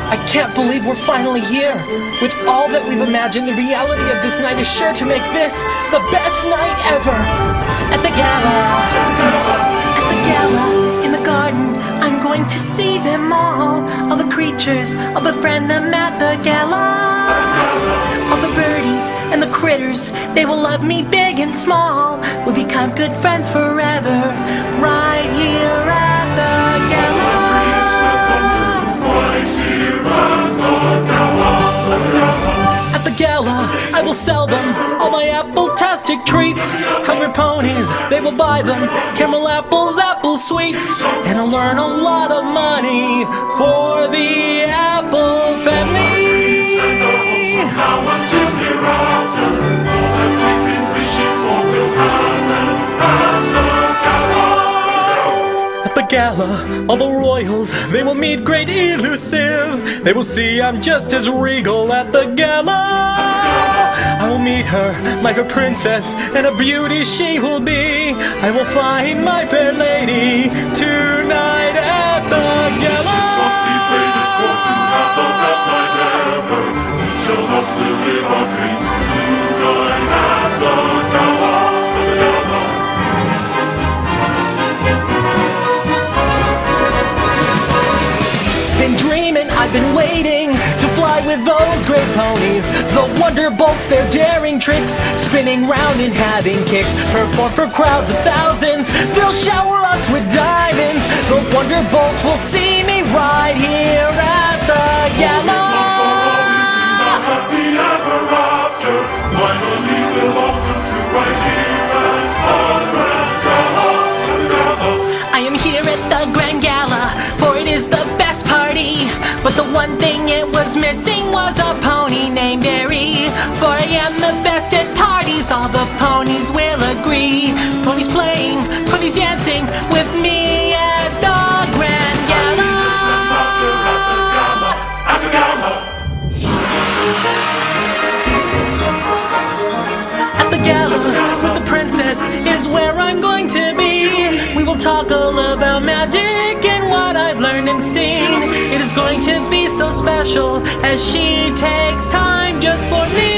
I can't believe we're finally here. With all that we've imagined, the reality of this night is sure to make this the best night ever. At the gala, in the garden, I'm going to see them all. All the creatures, I'll befriend them at the gala. All the birdies and the critters, they will love me big and small. We'll become good friends forever, right here at the gala. At the gala, I will sell them all my apple-tastic treats. Hungry ponies, they will buy them, caramel apples, apple sweets. And I'll earn a lot of money for the Apple family. At the gala, all the royals, they will meet great elusive. They will see I'm just as regal at the gala. I will meet her like a princess, and a beauty she will be. I will find my fair lady tonight at the gala. She's softly faded for to have the best night ever. She'll hustily live our dreams tonight at the gala. Been dreaming, I've been waiting to fly with those great ponies. The Wonderbolts, their daring tricks, spinning round and having kicks, perform for crowds of thousands. They'll shower us with diamonds. The Wonderbolts will see me right here at the gala. Happy ever after. Finally we'll all come true right here at the Grand Gala. I am here at the Grand Gala, for it is the best party. But the one thing it was missing was a pony named Airy. For I am the best at parties, all the ponies will agree. Ponies playing, ponies dancing with me at the Grand Gala. At the gala. At the gala, with the princess is where I'm going to be. We will talk all about magic and what I've learned and seen. It is going to be so special as she takes time just for me.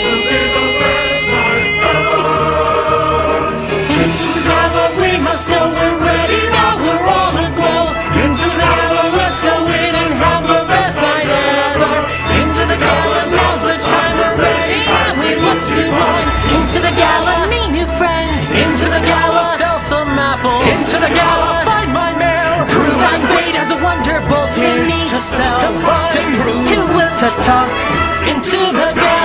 Into the gala, we must know we're ready. Now we're all aglow. Into the gala, let's go in and have the best night ever. Into the gala, now's the time we're ready and we look sublime. Into the gala, meet new friends. Into the gala, sell some apples. Into the gala, find my mare. Prove I'm great as a Wonderbolt. To meet, to sell, to find, to prove, to talk. Into the gala.